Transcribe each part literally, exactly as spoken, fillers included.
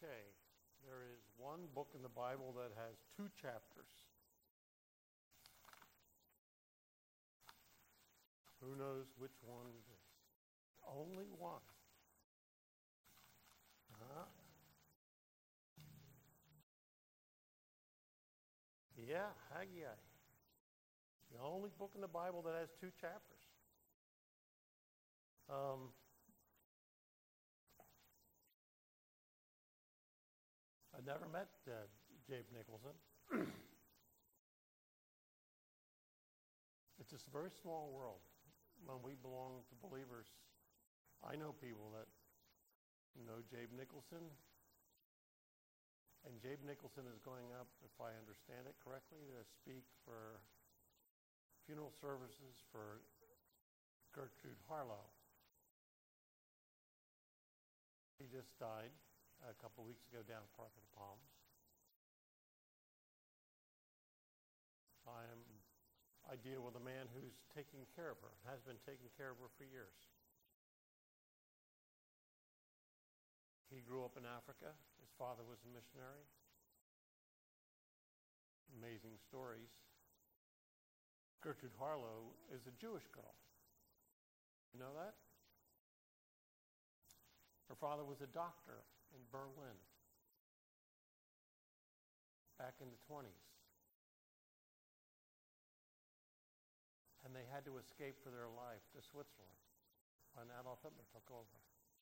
Okay, there is one book in the Bible that has two chapters. Who knows which one it is? Only one. Huh? Yeah, Haggai. The only book in the Bible that has two chapters. Um, I never met uh, Jabe Nicholson. It's just a very small world. When we belong to believers, I know people that know Jabe Nicholson. And Jabe Nicholson is going up, if I understand it correctly, to speak for funeral services for Gertrude Harlow. He just died a couple weeks ago down at Park of the Palms. I am, I deal with a man who's taking care of her, has been taking care of her for years. He grew up in Africa. His father was a missionary. Amazing stories. Gertrude Harlow is a Jewish girl. You know that? Her father was a doctor in Berlin back in the twenties. And they had to escape for their life to Switzerland when Adolf Hitler took over.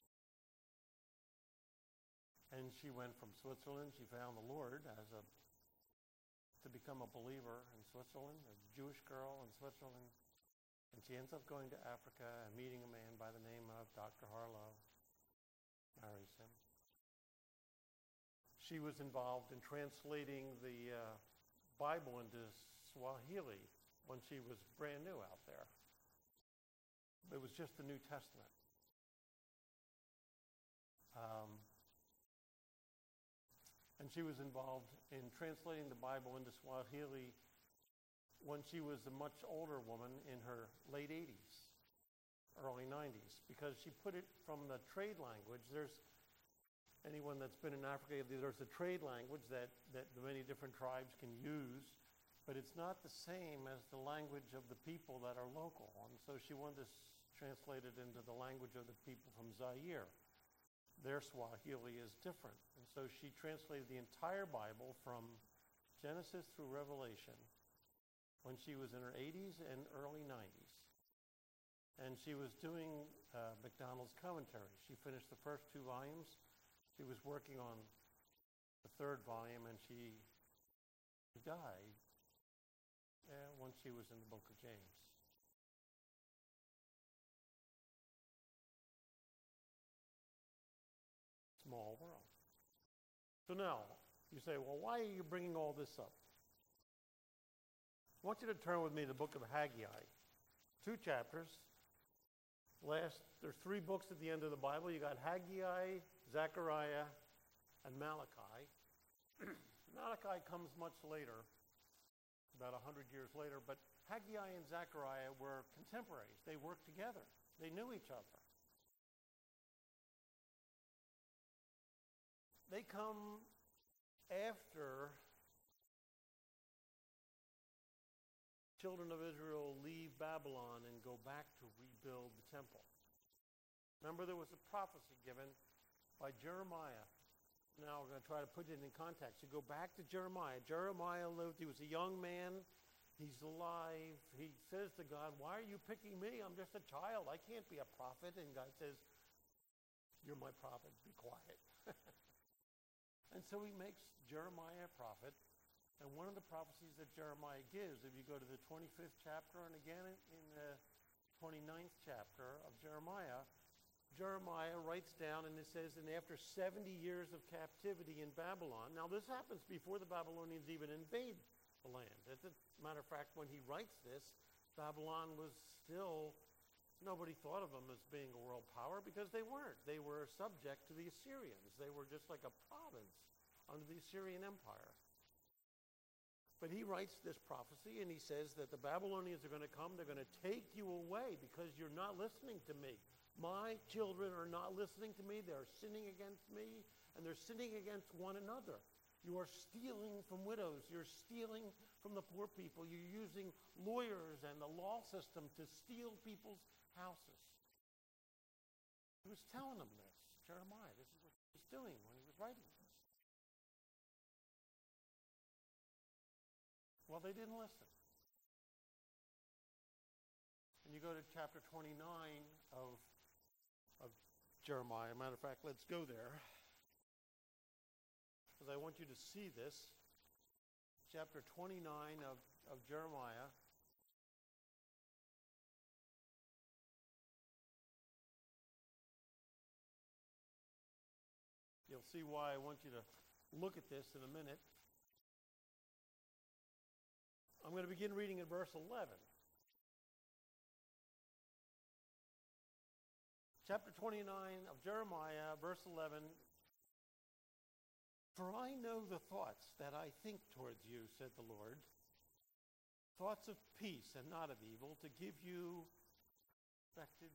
And she went from Switzerland, she found the Lord as a to become a believer in Switzerland, a Jewish girl in Switzerland. And she ends up going to Africa and meeting a man by the name of Doctor Harlow, marries him. She was involved in translating the uh, Bible into Swahili when she was brand new out there. It was just the New Testament. Um, and she was involved in translating the Bible into Swahili when she was a much older woman in her late eighties, early nineties, because she put it from the trade language. There's anyone that's been in Africa, there's a trade language that, that many different tribes can use, but it's not the same as the language of the people that are local. And so she wanted to s- translate it into the language of the people from Zaire. Their Swahili is different. And so she translated the entire Bible from Genesis through Revelation when she was in her eighties and early nineties. And she was doing uh, MacDonald's commentary. She finished the first two volumes. She was working on the third volume, and she died uh, when she was in the book of James. Small world. So now, you say, well, why are you bringing all this up? I want you to turn with me to the book of Haggai. Two chapters. Last, there's three books at the end of the Bible. You got Haggai, Zechariah, and Malachi. Malachi comes much later, about a hundred years later, but Haggai and Zechariah were contemporaries. They worked together. They knew each other. They come after children of Israel leave Babylon and go back to rebuild the temple. Remember, there was a prophecy given by Jeremiah. Now we're going to try to put it in context. You go back to Jeremiah. Jeremiah lived, he was a young man. He's alive. He says to God, why are you picking me? I'm just a child. I can't be a prophet. And God says, you're my prophet. Be quiet. And so he makes Jeremiah a prophet. And one of the prophecies that Jeremiah gives, if you go to the twenty-fifth chapter and again in the twenty-ninth chapter of Jeremiah, Jeremiah writes down and it says, and after seventy years of captivity in Babylon, now this happens before the Babylonians even invade the land. As a matter of fact, when he writes this, Babylon was still, nobody thought of them as being a world power because they weren't. They were subject to the Assyrians. They were just like a province under the Assyrian Empire. But he writes this prophecy and he says that the Babylonians are going to come, they're going to take you away because you're not listening to me. My children are not listening to me, they're sinning against me, and they're sinning against one another. You are stealing from widows. You're stealing from the poor people. You're using lawyers and the law system to steal people's houses. He was telling them this, Jeremiah. This is what he was doing when he was writing this. Well, they didn't listen. And you go to chapter twenty-nine of, of Jeremiah. Matter of fact, let's go there, because I want you to see this. Chapter twenty-nine of, of Jeremiah. You'll see why I want you to look at this in a minute. I'm going to begin reading in verse eleven. Chapter twenty-nine of Jeremiah, verse eleven. For I know the thoughts that I think towards you, said the Lord, thoughts of peace and not of evil, to give you expected.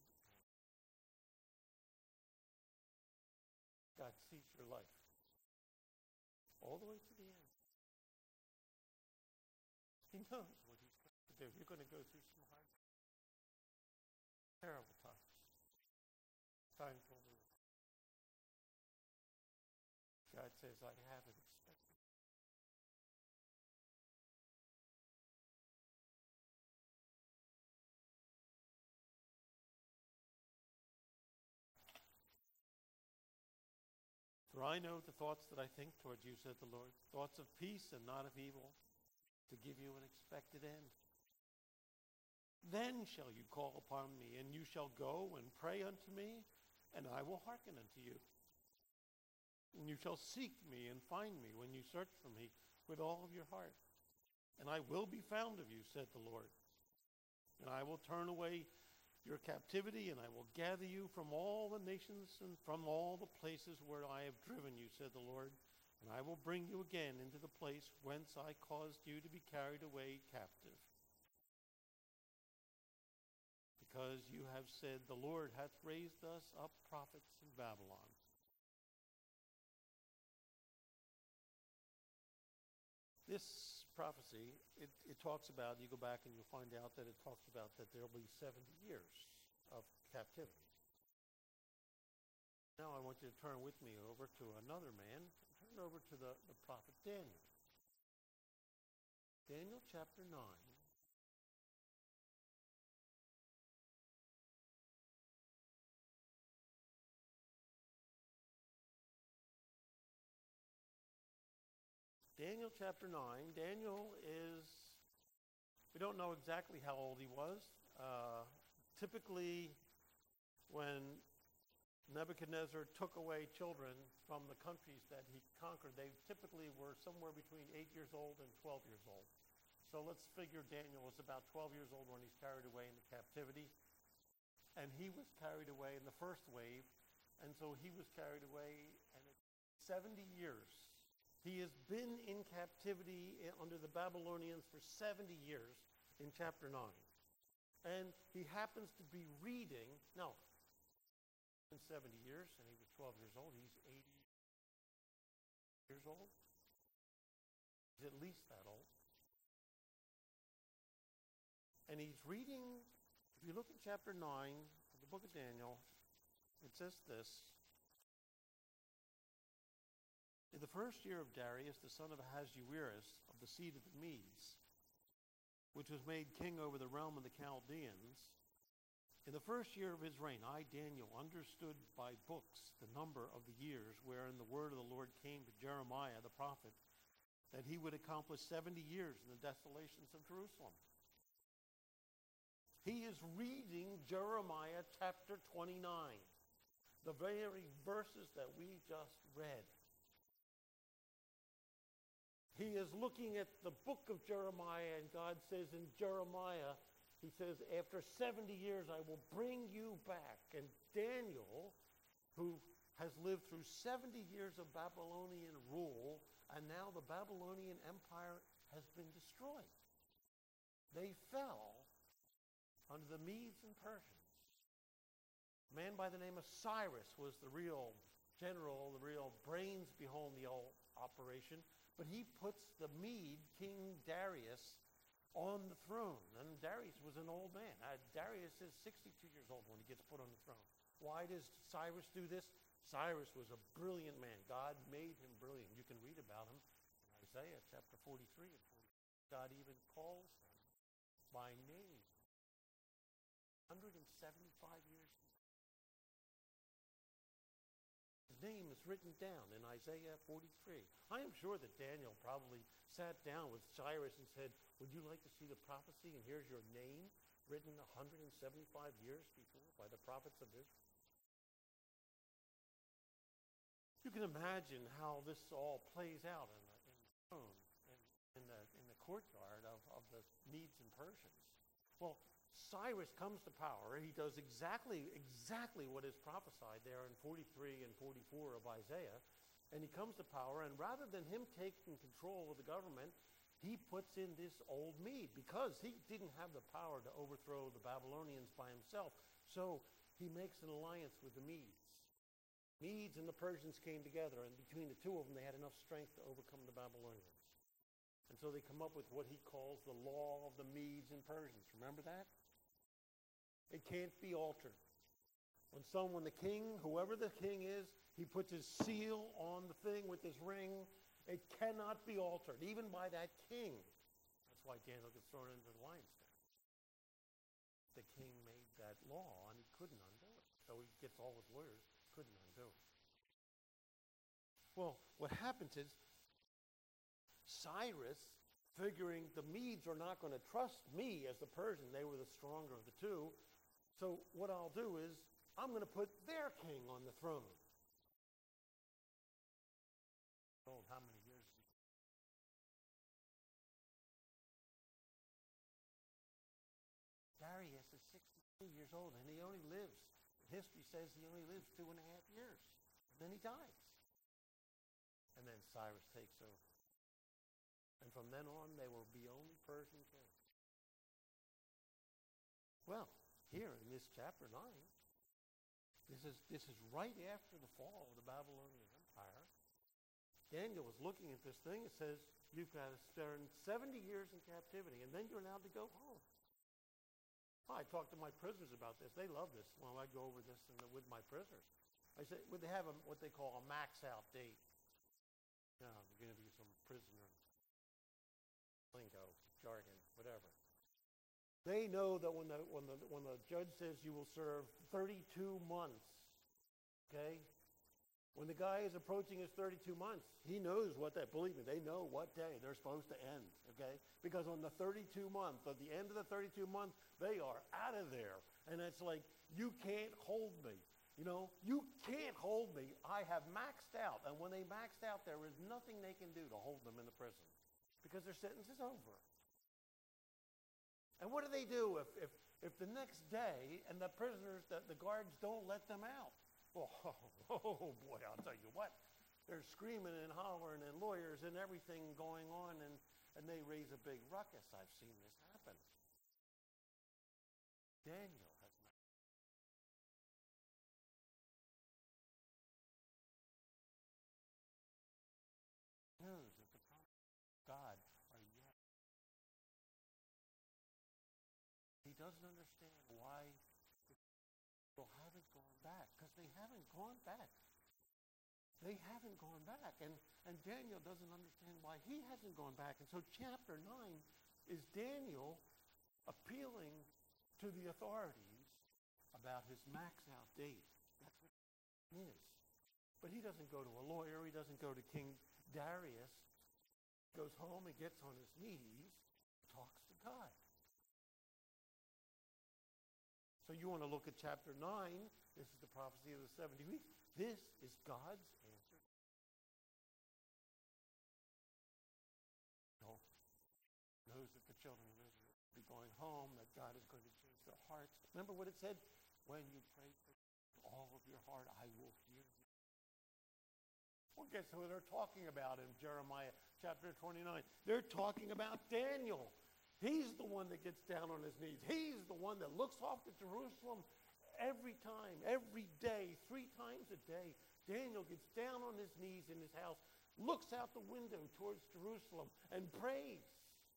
God sees your life all the way to the end. He knows what he's going to do. You're going to go through some hard, terrible times. Times will move. God says, I haven't expected. For I know the thoughts that I think towards you, said the Lord, thoughts of peace and not of evil, to give you an expected end. Then shall you call upon me, and you shall go and pray unto me, and I will hearken unto you. And you shall seek me and find me when you search for me with all of your heart. And I will be found of you, said the Lord. And I will turn away your captivity, and I will gather you from all the nations and from all the places where I have driven you, said the Lord. And I will bring you again into the place whence I caused you to be carried away captive. Because you have said, the Lord hath raised us up prophets in Babylon. This prophecy, it, it talks about, you go back and you'll find out that it talks about that there will be seventy years of captivity. Now I want you to turn with me over to another man. Turn over to the, the prophet Daniel. Daniel chapter nine. Daniel chapter nine. Daniel is, we don't know exactly how old he was. Uh, typically, when Nebuchadnezzar took away children from the countries that he conquered, they typically were somewhere between eight years old and twelve years old. So let's figure Daniel was about twelve years old when he's carried away into captivity. And he was carried away in the first wave. And so he was carried away, and it's seventy years. He has been in captivity under the Babylonians for seventy years in chapter nine. And he happens to be reading, no, in seventy years, and he was twelve years old. He's eighty years old. He's at least that old. And he's reading, if you look at chapter nine of the book of Daniel, it says this. In the first year of Darius, the son of Ahasuerus, of the seed of the Medes, which was made king over the realm of the Chaldeans, in the first year of his reign, I, Daniel, understood by books the number of the years wherein the word of the Lord came to Jeremiah the prophet, that he would accomplish seventy years in the desolations of Jerusalem. He is reading Jeremiah chapter twenty-nine, the very verses that we just read. He is looking at the book of Jeremiah, and God says in Jeremiah, he says, after seventy years, I will bring you back. And Daniel, who has lived through seventy years of Babylonian rule, and now the Babylonian Empire has been destroyed. They fell under the Medes and Persians. A man by the name of Cyrus was the real general, the real brains behind the whole operation, but he puts the Mede, King Darius, on the throne. And Darius was an old man. Uh, Darius is sixty-two years old when he gets put on the throne. Why does Cyrus do this? Cyrus was a brilliant man. God made him brilliant. You can read about him in Isaiah chapter forty-three and forty-four. God even calls him by name. one hundred seventy-five years. His name is written down in Isaiah forty-three. I am sure that Daniel probably sat down with Cyrus and said, would you like to see the prophecy? And here's your name written one hundred seventy-five years before by the prophets of Israel. You can imagine how this all plays out in the, in the throne and in the, in the courtyard of, of the Medes and Persians. Well, Cyrus comes to power. He does exactly, exactly what is prophesied there in forty-three and forty-four of Isaiah. And he comes to power, and rather than him taking control of the government, he puts in this old Mede because he didn't have the power to overthrow the Babylonians by himself. So he makes an alliance with the Medes. Medes and the Persians came together, and between the two of them, they had enough strength to overcome the Babylonians. And so they come up with what he calls the law of the Medes and Persians. Remember that? It can't be altered. When someone, the king, whoever the king is, he puts his seal on the thing with his ring, it cannot be altered, even by that king. That's why Daniel gets thrown into the lion's den. The king made that law, and he couldn't undo it. So he gets all his lawyers, couldn't undo it. Well, what happens is, Cyrus, figuring the Medes are not going to trust me as the Persian, they were the stronger of the two, so what I'll do is, I'm going to put their king on the throne. Oh, how many years? Darius is sixty-two years old, and he only lives, history says he only lives two and a half years. And then he dies. And then Cyrus takes over. And from then on, they will be only Persian kings. Well, here in this chapter nine, this is, this is right after the fall of the Babylonian Empire. Daniel was looking at this thing. It says, you've got to spend seventy years in captivity, and then you're allowed to go home. Oh, I talked to my prisoners about this. They love this. Well, I go over this and with my prisoners. I said, would they have a, what they call a max-out date? No, they're going to be some prisoner lingo, jargon, whatever. They know that when the, when the, when the judge says you will serve thirty-two months, okay? When the guy is approaching his thirty-two months, he knows what that, believe me, they know what day they're supposed to end, okay? Because on the thirty-two month, at the end of the thirty-two month, they are out of there. And it's like, you can't hold me. You know, you can't hold me. I have maxed out. And when they maxed out, there is nothing they can do to hold them in the prison because their sentence is over. And what do they do if, if, if the next day and the prisoners, the, the guards don't let them out? Oh, oh, boy, I'll tell you what. They're screaming and hollering and lawyers and everything going on, and, and they raise a big ruckus. I've seen this happen. Daniel has not. Knows that the promises of God are yes. He doesn't understand why people haven't gone back, because they haven't gone back. They haven't gone back. And, and Daniel doesn't understand why he hasn't gone back. And so chapter nine is Daniel appealing to the authorities about his max-out date. That's what it is. But he doesn't go to a lawyer. He doesn't go to King Darius. He goes home and gets on his knees, talks to God. So you want to look at chapter nine. This is the prophecy of the seventy weeks. This is God's answer. No. Knows that the children of Israel will be going home, that God is going to change their hearts. Remember what it said? When you pray for all of your heart, I will hear you. Well, guess who they're talking about in Jeremiah chapter twenty-nine? They're talking about Daniel. He's the one that gets down on his knees. He's the one that looks off to Jerusalem every time, every day, three times a day, Daniel gets down on his knees in his house, looks out the window towards Jerusalem, and prays.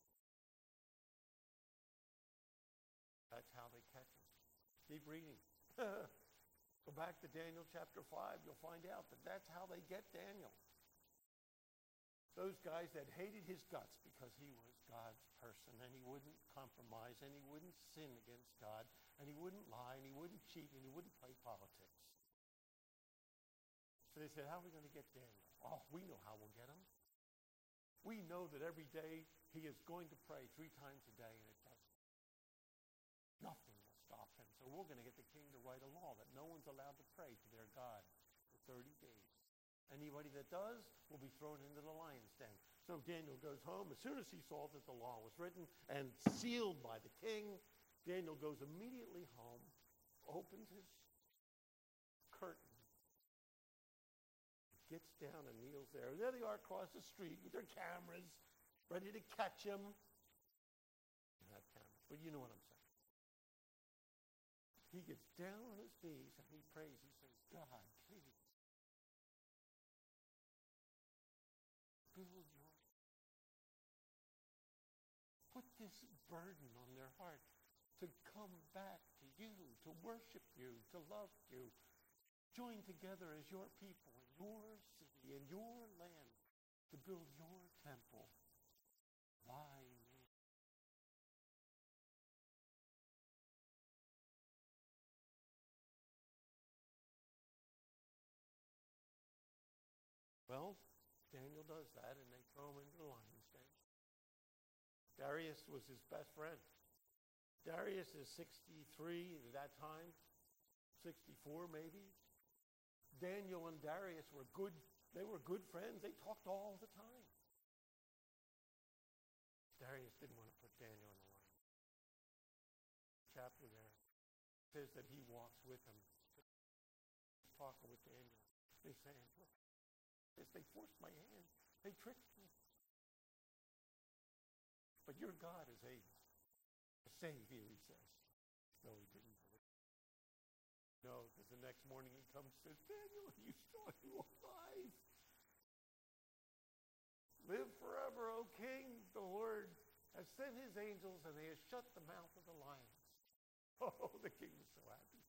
That's how they catch him. Keep reading. Go back to Daniel chapter five. You'll find out that that's how they get Daniel. Those guys that hated his guts because he was God's person, and he wouldn't compromise, and he wouldn't sin against God, and he wouldn't lie, and he wouldn't cheat, and he wouldn't play politics. So they said, how are we going to get Daniel? Oh, we know how we'll get him. We know that every day he is going to pray three times a day, and it doesn't. Nothing will stop him. So we're going to get the king to write a law that no one's allowed to pray to their God for thirty days. Anybody that does will be thrown into the lion's den. So Daniel goes home. As soon as he saw that the law was written and sealed by the king, Daniel goes immediately home, opens his curtain, gets down and kneels there. And there they are across the street with their cameras, ready to catch him. They have cameras, but you know what I'm saying. He gets down on his knees and he prays. He says, God, please, build your, put this burden on their heart to come back to you, to worship you, to love you. Join together as your people in your city, in your land, to build your temple, thy name. Well, Daniel does that, and they throw him into the lion's den. Darius was his best friend. Darius is sixty-three at that time, sixty-four maybe. Daniel and Darius were good, they were good friends. They talked all the time. Darius didn't want to put Daniel in the lion. Chapter there says that he walks with him, talking with Daniel. He's saying, look, they forced my hand. They tricked me. But your God is able to save you, he says. No, he didn't believe. No, because the next morning he comes and says, Daniel, you still are you alive? Live forever, O king. The Lord has sent his angels and they have shut the mouth of the lions. Oh, the king was so happy.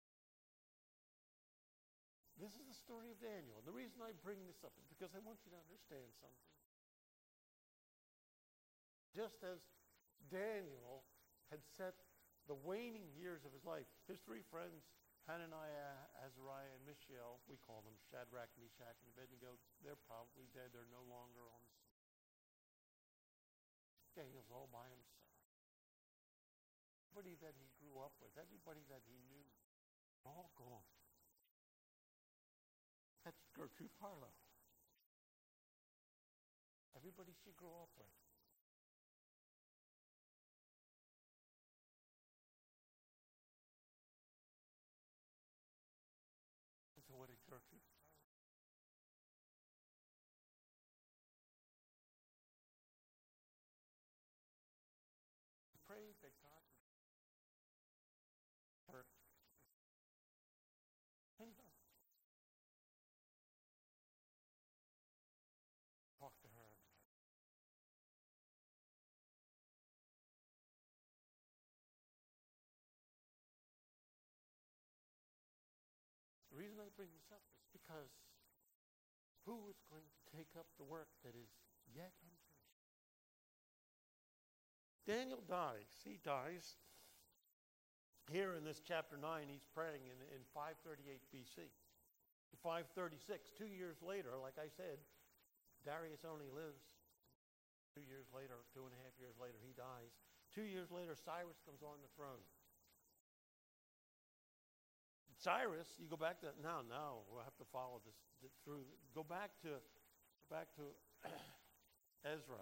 This is the story of Daniel. And the reason I bring this up is because I want you to understand something. Just as Daniel had set the waning years of his life, his three friends, Hananiah, Azariah, and Mishael, we call them Shadrach, Meshach, and Abednego, they're probably dead. They're no longer on the scene. Daniel's all by himself. Everybody that he grew up with, everybody that he knew, all gone. That's Gertrude Harlow. Everybody she grew up with. And so what did Gertrude Harlow? She prayed that God would her. And talk to her. The reason I bring this up is because who is going to take up the work that is yet unfinished? Daniel dies. He dies. Here in this chapter nine, he's praying in, in five thirty-eight B C. five thirty-six, two years later, like I said, Darius only lives. Two years later, two and a half years later, he dies. Two years later, Cyrus comes on the throne. Cyrus, you go back to, now, now, we'll have to follow this through. Go back to, go back to Ezra.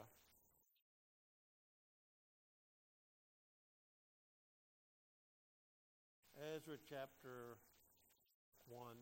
Ezra chapter one.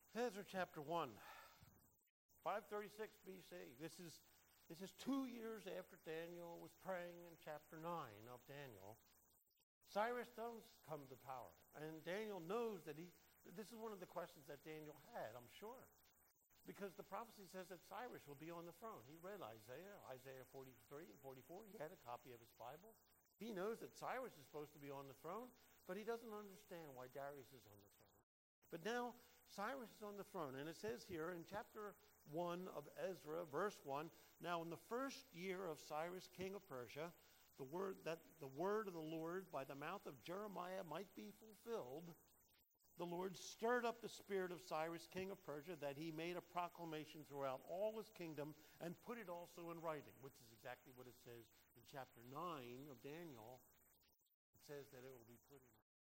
Ezra chapter one, five thirty-six B C. This is, this is two years after Daniel was praying in chapter nine of Daniel. Cyrus does come to power, and Daniel knows that he, this is one of the questions that Daniel had, I'm sure. Because the prophecy says that Cyrus will be on the throne. He read Isaiah, Isaiah forty-three and forty-four. He had a copy of his Bible. He knows that Cyrus is supposed to be on the throne, but he doesn't understand why Darius is on the throne. But now Cyrus is on the throne, and it says here in chapter one of Ezra, verse one, now in the first year of Cyrus, king of Persia, the word that the word of the Lord by the mouth of Jeremiah might be fulfilled, the Lord stirred up the spirit of Cyrus, king of Persia, that he made a proclamation throughout all his kingdom and put it also in writing, which is exactly what it says in chapter nine of Daniel. It says that it will be put in writing.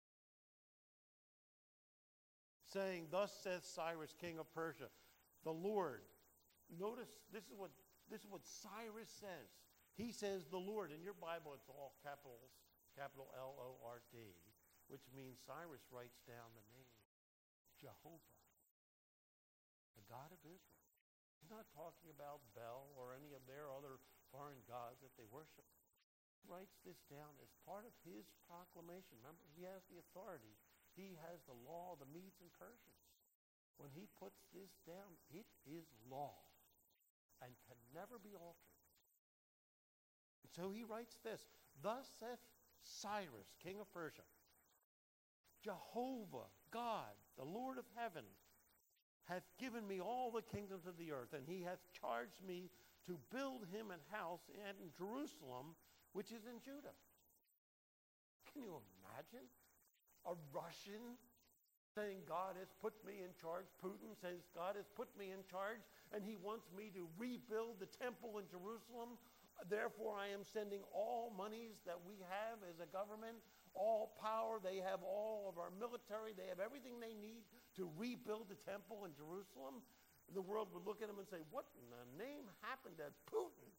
Saying, thus says Cyrus, king of Persia, the Lord. Notice this is what this is what Cyrus says. He says the Lord. In your Bible, it's all capitals, capital L O R D. Which means Cyrus writes down the name, Jehovah, the God of Israel. He's not talking about Bel or any of their other foreign gods that they worship. He writes this down as part of his proclamation. Remember, he has the authority. He has the law of the Medes and Persians. When he puts this down, it is law and can never be altered. And so he writes this, thus saith Cyrus, king of Persia, Jehovah, God, the Lord of heaven, hath given me all the kingdoms of the earth, and he hath charged me to build him an house in Jerusalem, which is in Judah. Can you imagine a Russian saying, God has put me in charge? Putin says, God has put me in charge, and he wants me to rebuild the temple in Jerusalem. Therefore, I am sending all monies that we have as a government, all power. They have all of our military. They have everything they need to rebuild the temple in Jerusalem. The world would look at him and say, what in the name happened to Putin?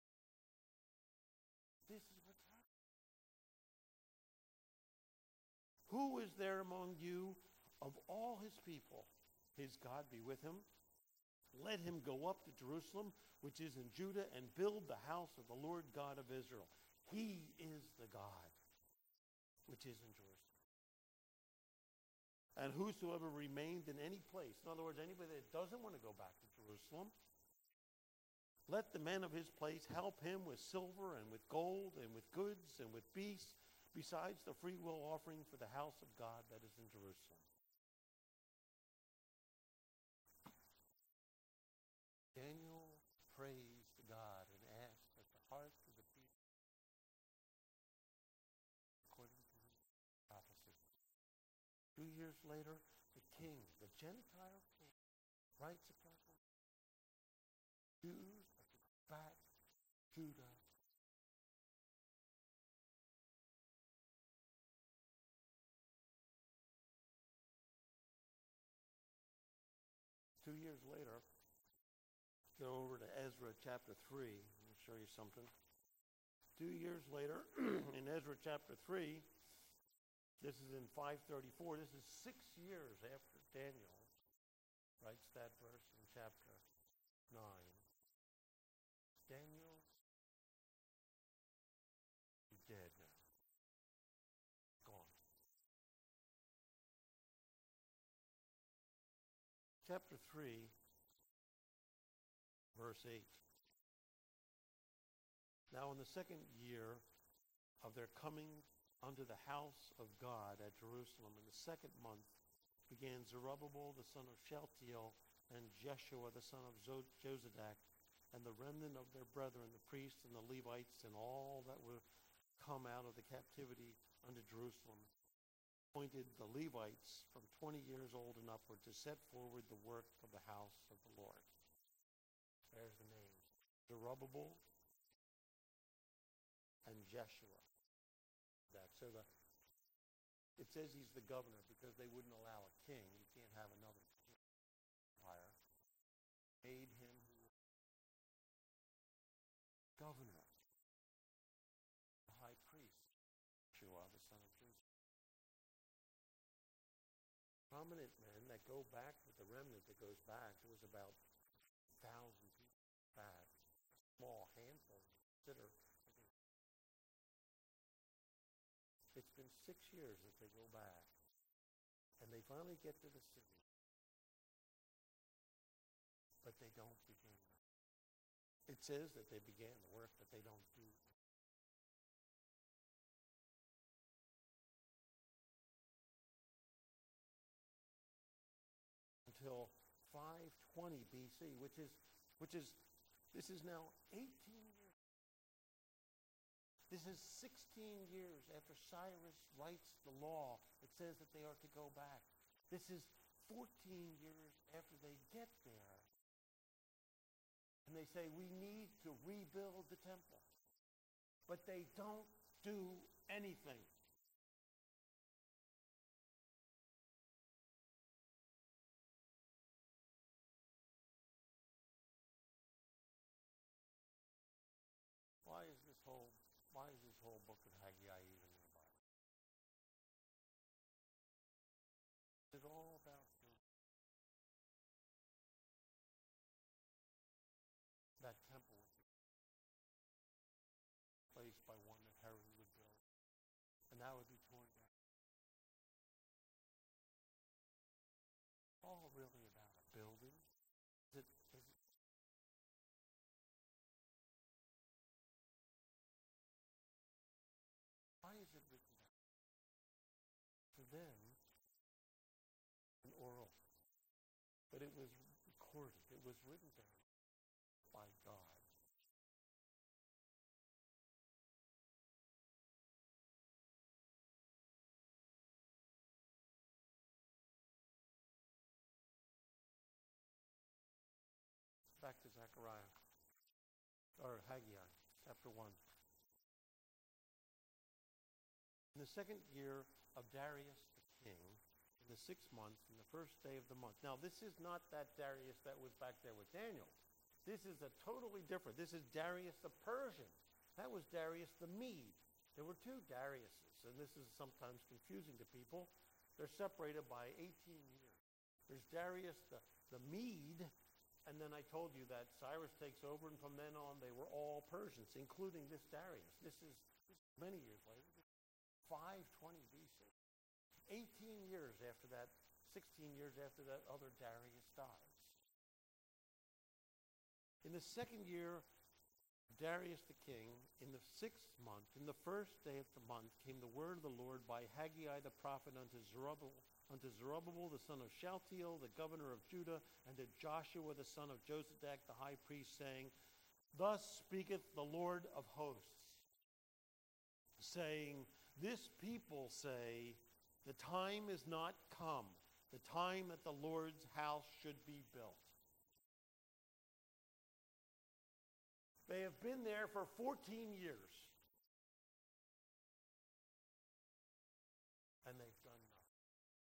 This is what's happening. Who is there among you of all his people? His God be with him. Let him go up to Jerusalem, which is in Judah, and build the house of the Lord God of Israel. He is the God which is in Jerusalem. And whosoever remained in any place, in other words, anybody that doesn't want to go back to Jerusalem, let the men of his place help him with silver and with gold and with goods and with beasts, besides the freewill offering for the house of God that is in Jerusalem. Daniel praised God and asked that the hearts of the people, according to his prophecy. Two years later, the king, the Gentile king, writes a proclamation. Jews are to go back to Judah. Two years later, go over to Ezra chapter three. Let me show you something. Two years later, in Ezra chapter three, this is in five thirty-four. This is six years after Daniel writes that verse in chapter nine. Daniel, he's dead now. Gone. Chapter three. Verse eight. Now in the second year of their coming unto the house of God at Jerusalem, in the second month, began Zerubbabel the son of Shealtiel and Jeshua the son of Jozadak, and the remnant of their brethren, the priests and the Levites, and all that were come out of the captivity unto Jerusalem, appointed the Levites from twenty years old and upward to set forward the work of the house of the Lord. There's the names. Zerubbabel and Jeshua. That. So the, it says he's the governor because they wouldn't allow a king. You can't have another king. Empire. Made him governor. The high priest. Joshua, the son of Joseph. Prominent men that go back with the remnant that goes back, it was about a thousand people back, a small handful to consider. It's been six years that they go back, and they finally get to the city, but they don't begin. It says that they began the work, but they don't do it. Until five twenty B C, which is, which is, this is now eighteen years. This is sixteen years after Cyrus writes the law that says that they are to go back. This is fourteen years after they get there. And they say, we need to rebuild the temple. But they don't do anything. Why is this whole, why is this whole book of Haggai even in the Bible? It's all about that temple placed by one that Herod would build, and that would be torn down. All really about a building. Is it, is it, why is it written down? For them, an oral, but it was recorded. It was written down by God. Back to Zechariah, or Haggai, chapter one. In the second year of Darius the king, in the sixth month, in the first day of the month. Now, this is not that Darius that was back there with Daniel. This is a totally different. This is Darius the Persian. That was Darius the Mede. There were two Dariuses, and this is sometimes confusing to people. They're separated by eighteen years. There's Darius the, the Mede, and then I told you that Cyrus takes over, and from then on they were all Persians, including this Darius. This is, this is many years later, five twenty B C. eighteen years after that, sixteen years after that other Darius dies. In the second year of Darius the king, in the sixth month, in the first day of the month, came the word of the Lord by Haggai the prophet unto Zerubbabel, unto Zerubbabel the son of Shealtiel, the governor of Judah, and to Joshua the son of Josadak the high priest, saying, Thus speaketh the Lord of hosts, saying, This people say, the time is not come, the time that the Lord's house should be built. They have been there for fourteen years. And they've done nothing.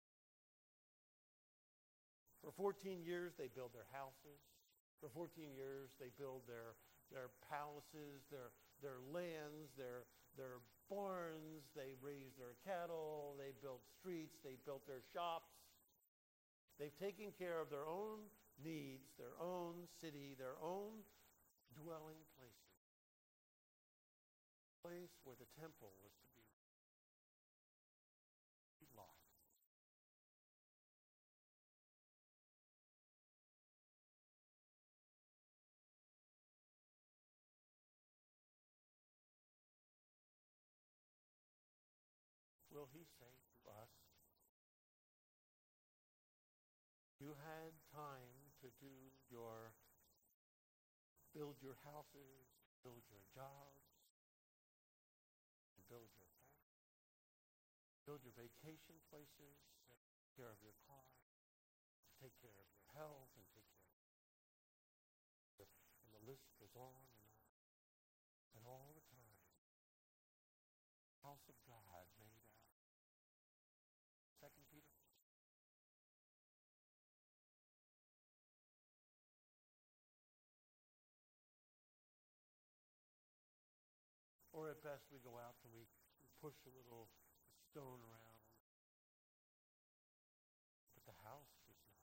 For fourteen years, they build their houses. For fourteen years, they build their, their palaces, their, their lands, their, their barns. They raise their cattle. They built streets. They built their shops. They've taken care of their own needs, their own city, their own dwelling places. Place where the temple was to be lost. Will he say to us, you had time to do your, build your houses, build your jobs, build your family, build your vacation places, take care of your car, take care of your health, and take care of your, and the list goes on and on. And all the time, the house of God made out. Second Peter. Or at best we go out and we, we push a little stone around. But the house is not.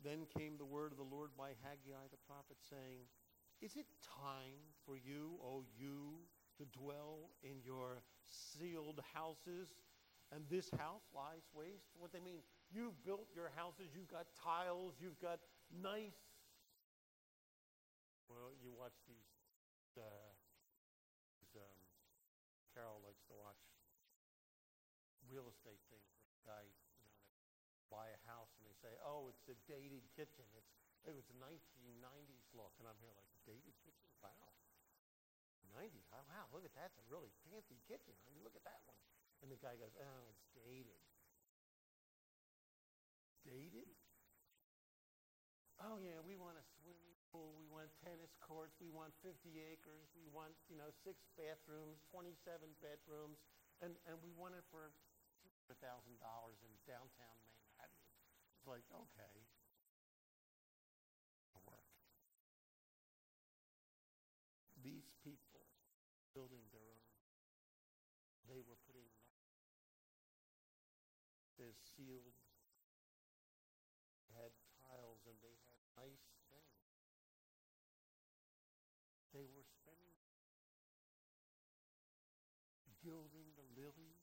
Then came the word of the Lord by Haggai the prophet, saying, is it time for you, O you, to dwell in your sealed houses, and this house lies waste? What they mean, you've built your houses, you've got tiles, you've got nice, well, you watch these, uh, these um, Carol likes to watch real estate things. The guy, you know, they buy a house and they say, oh, it's a dated kitchen. It's it was a nineteen nineties look, and I'm here like, dated kitchen? Wow. nineties, oh, wow, look at that. It's a really fancy kitchen. I mean, look at that one. And the guy goes, oh, it's dated. Dated? Oh, yeah, we want a swimming pool. We want tennis courts. We want fifty acres. We want, you know, six bathrooms, twenty-seven bedrooms. And, and we want it for two hundred thousand dollars in downtown Manhattan. It's like, okay. Work. These people building their own, they were putting this sealed, they had tiles and they had nice things. They were spending, gilding the lilies.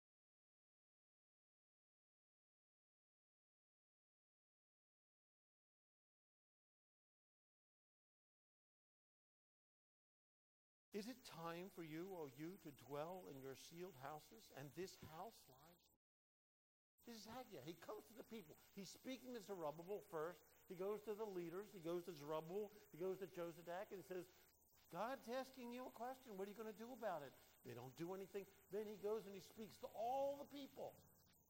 Is it time for you, O you, to dwell in your sealed houses, and this house lies? This is Haggai. He comes to the people. He's speaking to Zerubbabel first. He goes to the leaders. He goes to Zerubbabel. He goes to Josadak and says, God's asking you a question. What are you going to do about it? They don't do anything. Then he goes and he speaks to all the people.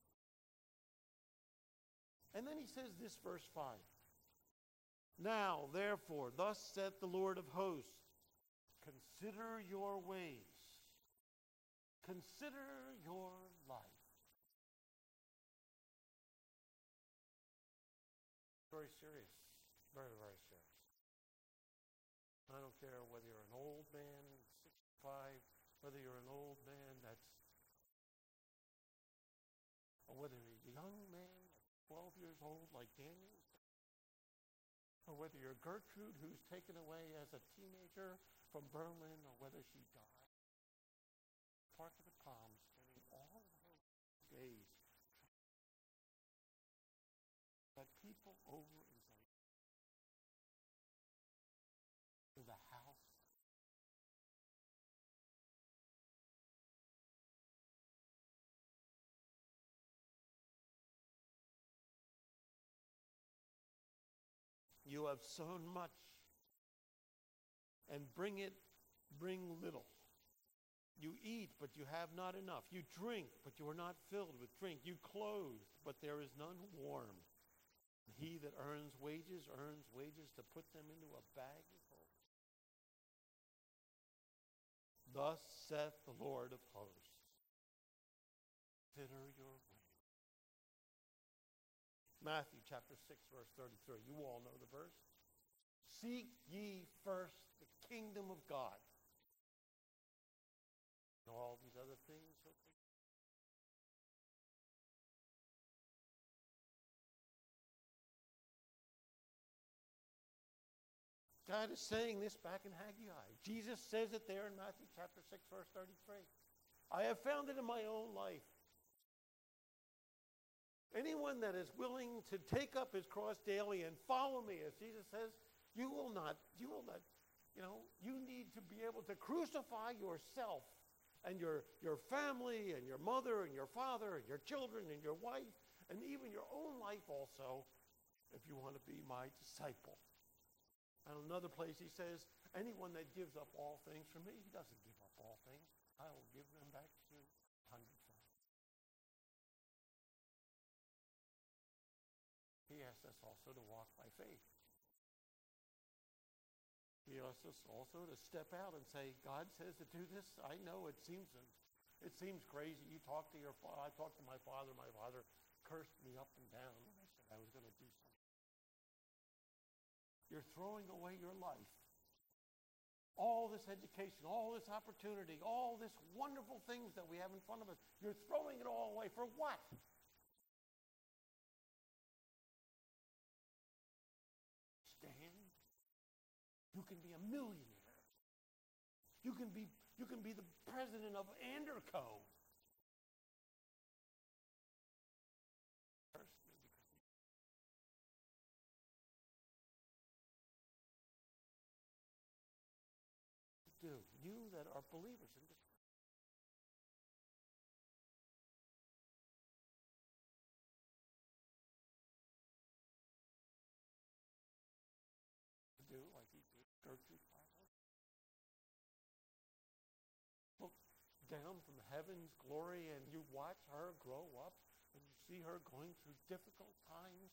And then he says this, verse five. Now, therefore, thus saith the Lord of hosts, consider your ways. Consider your life. Very serious. Very, very serious. I don't care whether you're an old man, sixty-five, whether you're an old man that's, or whether you're a young man, twelve years old like Daniel, or whether you're Gertrude who's taken away as a teenager from Berlin, or whether she died. Park of the Palms, spending all of her days that people over in Zion to the house. You have sown much, and bring it, bring little. You eat, but you have not enough. You drink, but you are not filled with drink. You clothe, but there is none warm. He that earns wages, earns wages to put them into a bag of holes. Thus saith the Lord of hosts, consider your ways. Matthew chapter six, verse thirty-three. You all know the verse. Seek ye first the kingdom of God. And all these other things he'll take. God is saying this back in Haggai. Jesus says it there in Matthew chapter six, verse thirty-three. I have found it in my own life. Anyone that is willing to take up his cross daily and follow me, as Jesus says, you will not, you will not, you know, you need to be able to crucify yourself and your, your family and your mother and your father and your children and your wife and even your own life also if you want to be my disciple. And another place he says, anyone that gives up all things for me, he doesn't give up all things. I will give them back to you a hundredfold. He asks us also to walk by faith. He asks us also to step out and say, God says to do this. I know it seems it seems crazy. You talk to your father. I talked to my father. My father cursed me up and down when I said I was going to do something. You're throwing away your life. All this education, all this opportunity, all this wonderful things that we have in front of us, you're throwing it all away for what? can be a millionaire. You can be, you can be the president of Anderco. Do you that are believers in this do like he did Gertrude Bible? Look down from heaven's glory and you watch her grow up and you see her going through difficult times,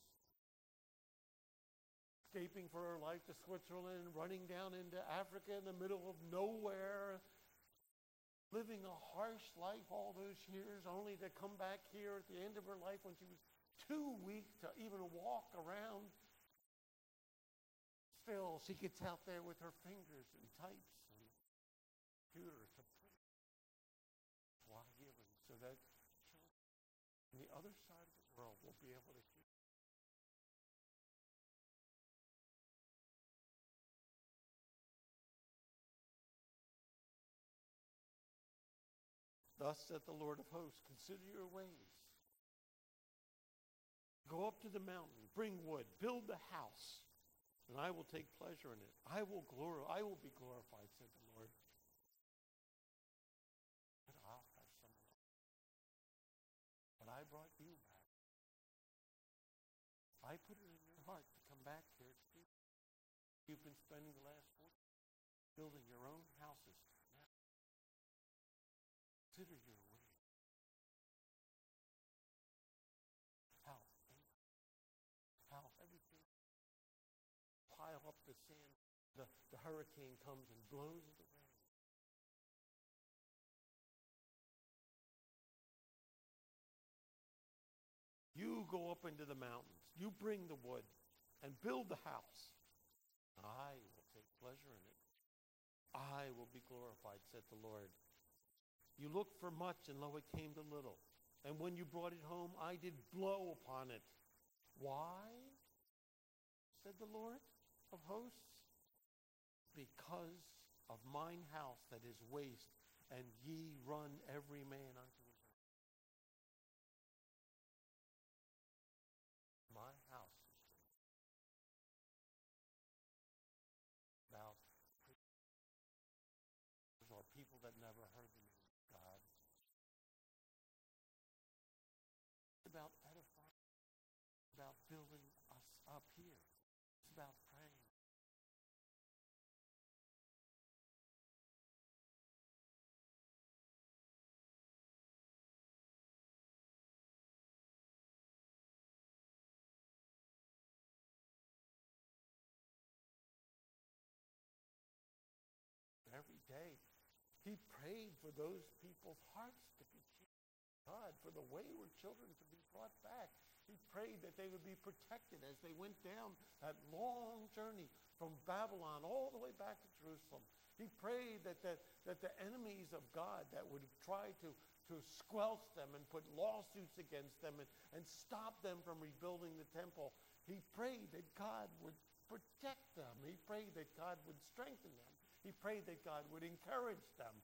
escaping for her life to Switzerland, running down into Africa in the middle of nowhere, living a harsh life all those years, only to come back here at the end of her life when she was too weak to even walk around. Still, she gets out there with her fingers and types on the computer to pray while healing, so that children on the other side of the world will be able to hear. Thus saith the Lord of hosts, consider your ways. Go up to the mountain, bring wood, build the house, and I will take pleasure in it. I will glor- I will be glorified, said the Lord. But I'll have someone else. But I brought you back. I put it in your heart to come back here to do. You've been spending the last forty years building your own houses. Consider your ways. How, how everything pile up the sand. The, the hurricane comes and blows it away. You go up into the mountains. You bring the wood and build the house. I will take pleasure in it. I will be glorified, said the Lord. You looked for much, and lo, it came to little. And when you brought it home, I did blow upon it. Why? Said the Lord of hosts. Because of mine house that is waste, and ye run every man unto his own. My house is waste. Now, those are people that never heard the name of God. It's about edifying, it's about building us up here. It's about praying. Every day, he prayed for those people's hearts to be changed. God, for the wayward children to be brought back. He prayed that they would be protected as they went down that long journey from Babylon all the way back to Jerusalem. He prayed that, that, that the enemies of God that would try to, to squelch them and put lawsuits against them and, and stop them from rebuilding the temple, he prayed that God would protect them. He prayed that God would strengthen them. He prayed that God would encourage them.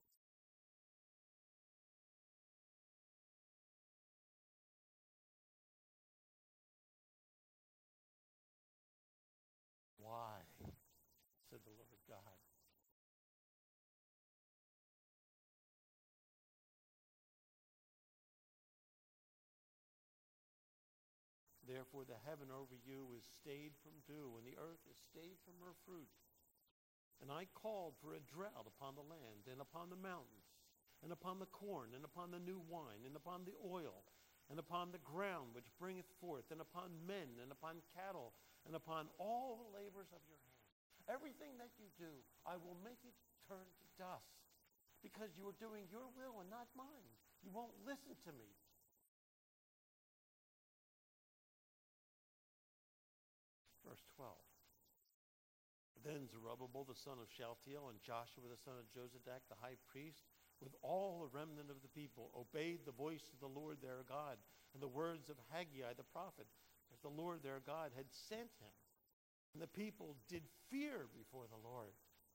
Why? Said the Lord God. Therefore the heaven over you is stayed from dew, and the earth is stayed from her fruit. And I called for a drought upon the land, and upon the mountains, and upon the corn, and upon the new wine, and upon the oil, and upon the ground which bringeth forth, and upon men, and upon cattle, and upon all the labors of your hand. Everything that you do, I will make it turn to dust, because you are doing your will and not mine. You won't listen to me. Verse twelve. Then Zerubbabel the son of Shealtiel and Joshua the son of Jozadak the high priest, with all the remnant of the people, obeyed the voice of the Lord their God and the words of Haggai the prophet, as the Lord their God had sent him. And the people did fear before the Lord.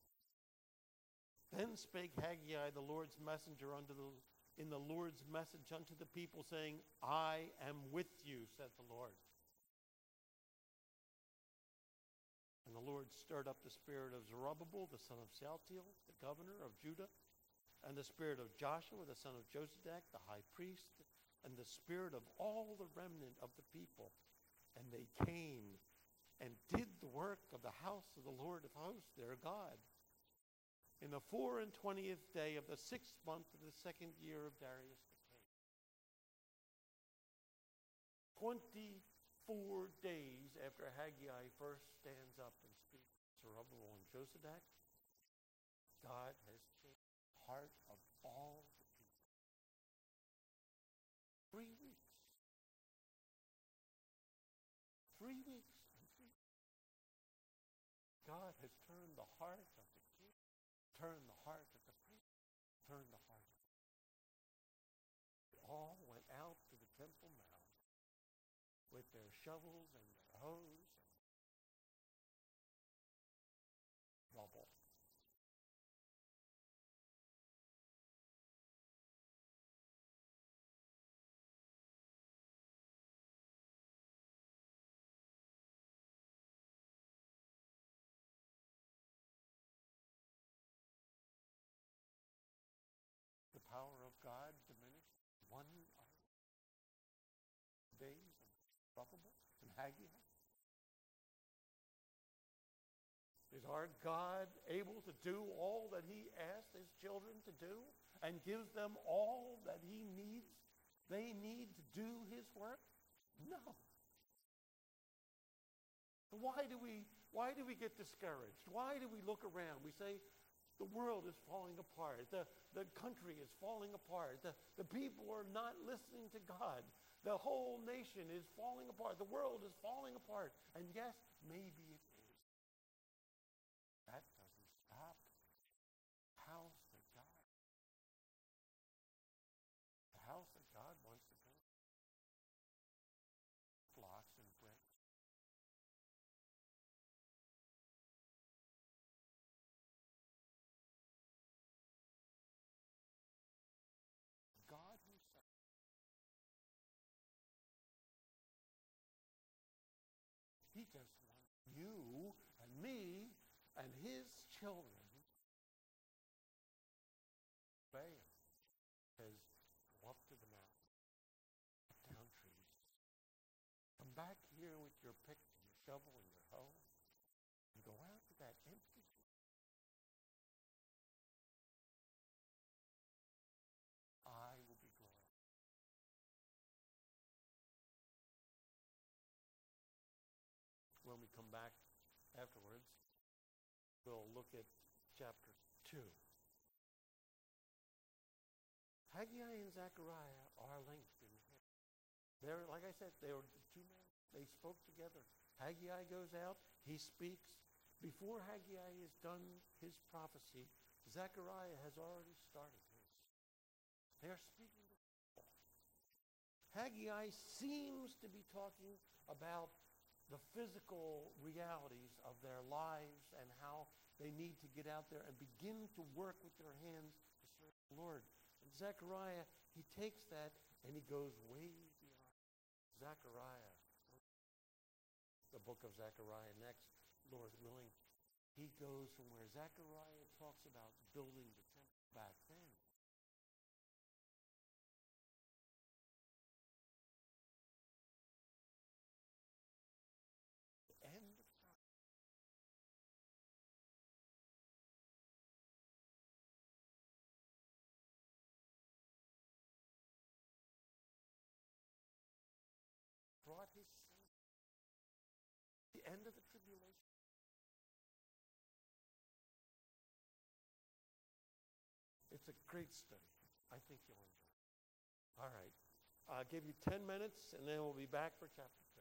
Then spake Haggai, the Lord's messenger, unto the, in the Lord's message unto the people, saying, I am with you, saith the Lord. And the Lord stirred up the spirit of Zerubbabel, the son of Shealtiel, the governor of Judah, and the spirit of Joshua, the son of Josadak, the high priest, and the spirit of all the remnant of the people. And they came and did the work of the house of the Lord of hosts, their God, in the four and twentieth day of the sixth month of the second year of Darius the king. Twenty-four days after Haggai first stands up and speaks to Zerubbabel and Josadak, God has changed the heart of all the people. Three weeks. Three weeks and three weeks. God has turned the heart of the king, turned the heart of the priest, turned the heart of the people. They all went out to the Temple Mount with their shovels and their hoes and rubble. The power of God diminished one hour. Days and Zerubbabel and Haggai. Is our God able to do all that he asked his children to do and give them all that he needs, they need to do his work? No. Why do we why do we get discouraged? Why do we look around? We say the world is falling apart. The, the country is falling apart. The, the people are not listening to God. The whole nation is falling apart. The world is falling apart. And yes, maybe it is. That doesn't stop the house that God, the house that God wants to build. Blocks and bricks. God himself. He just wants you and me and his children to obey him. Says, go up to the mountain, cut down trees, come back here with your pick and your shovel and your hoe, and go out to that empty field. I will be glorified. When we come back afterwards, we'll look at chapter two. Haggai and Zechariah are linked in here. They're, like I said, they were the two men. They spoke together. Haggai goes out. He speaks. Before Haggai has done his prophecy, Zechariah has already started his. They are speaking to people. Haggai seems to be talking about the physical realities of their lives and how they need to get out there and begin to work with their hands to serve the Lord. And Zechariah, he takes that and he goes way beyond. Zechariah, the book of Zechariah next, Lord willing, he goes from where Zechariah talks about building the temple back then. The end of time. Brought his son. The end of the tribulation. It's a great study. I think you'll enjoy it. All right. I'll give you ten minutes, and then we'll be back for chapter two.